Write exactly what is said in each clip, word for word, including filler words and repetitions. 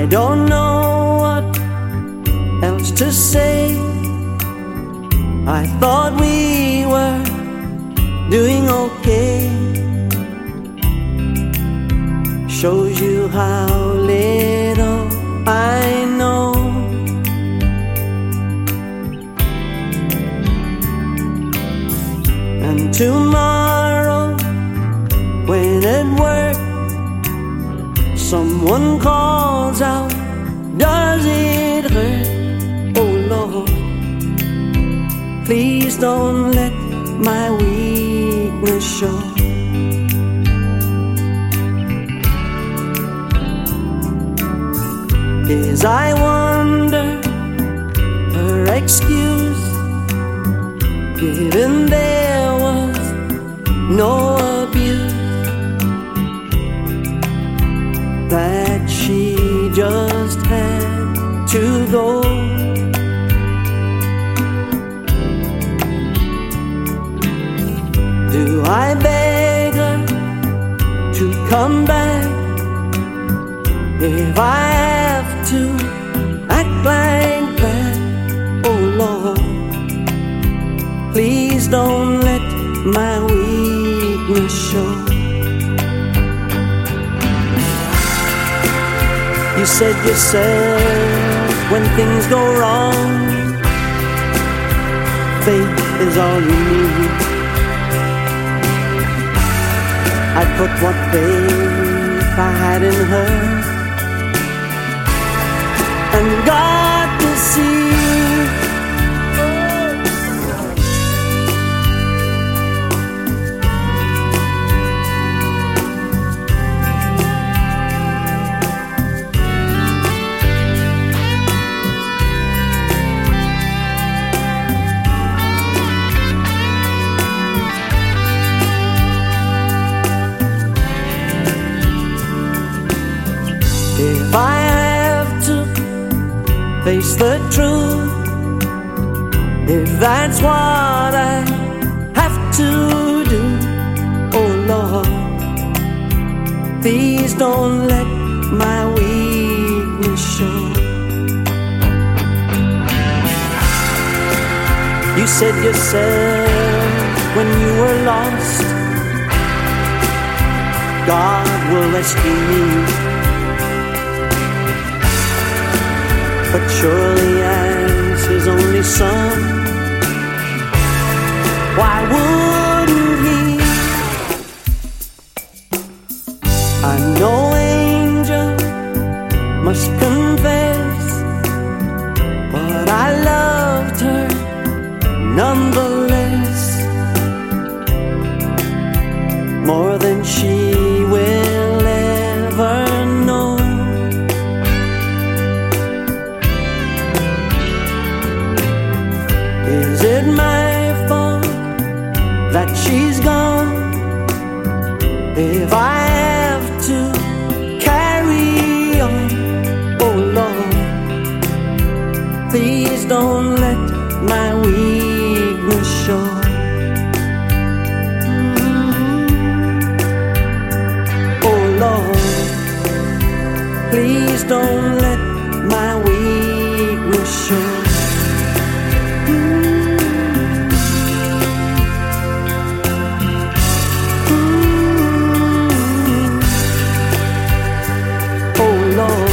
I don't know what else to say. I thought we were doing okay. Shows you how little I know. And tomorrow, when at work someone calls out, does it hurt? Oh Lord, please don't let my weakness show. As I wonder her excuse, given there was no abuse, that she just had to go. Do I beg her to come back? If I have to act like that, oh Lord, please don't let my weakness show. You said yourself, when things go wrong, faith is all you need. I put what faith I had in her, and God to see. If I have to face the truth, if that's what I have to do, oh Lord, please don't let my weakness show. You said yourself, when you were lost, God will rescue me. But surely as his only son, why wouldn't he? I'm no angel, must confess, but I loved her nonetheless, more than she will ever know. Is it my fault that she's gone? If I have to carry on, oh Lord, please don't let my weakness show. Oh Lord, please don't let my weakness show.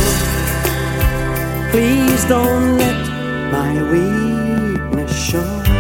Please don't let my weakness show.